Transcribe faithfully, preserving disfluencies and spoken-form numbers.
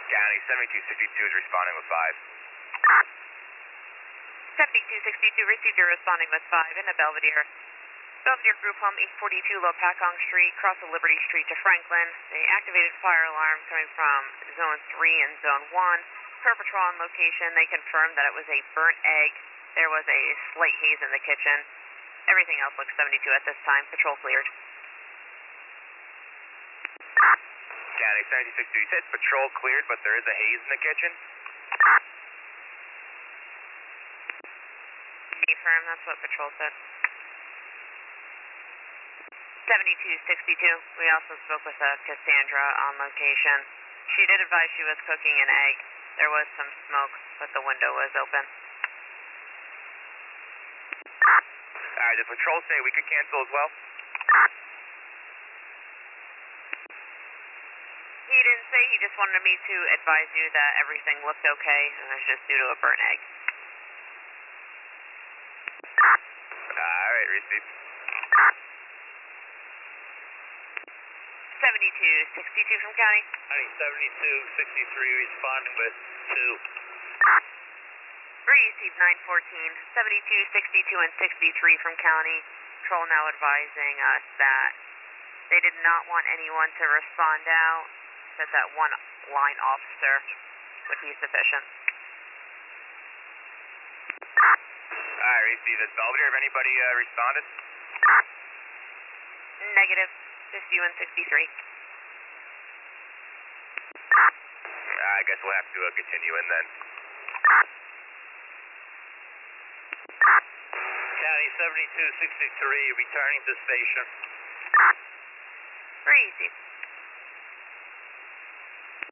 County seventy-two sixty-two is responding with five. seventy-two sixty-two received, you're responding with five in the Belvedere. Belvedere Group Home, eight forty-two Lopakong Street, cross of Liberty Street to Franklin. They activated fire alarms coming from Zone three and Zone one. Per patrol on location, they confirmed that it was a burnt egg. There was a slight haze in the kitchen. Everything else looks seventy-two at this time. Patrol cleared. County seventy-two sixty-two, you said patrol cleared, but there is a haze in the kitchen? Confirm, that's what patrol said. seventy-two sixty-two, we also spoke with uh, Cassandra on location. She did advise she was cooking an egg. There was some smoke, but the window was open. Alright, did patrol say we could cancel as well? He didn't say, he just wanted me to advise you that everything looked okay, and it was just due to a burnt egg. Alright, received. seventy-two sixty-two from County. County seventy-two sixty-three responding with two. Received nine fourteen, seventy-two sixty-two and sixty-three from County. Patrol now advising us that they did not want anyone to respond out, said that one line officer would be sufficient. Alright, received. Is Belvedere, have anybody uh, responded? Negative, just you and sixty-three. I guess we'll have to uh, continue in then. County seventy-two sixty-three returning to station. Received.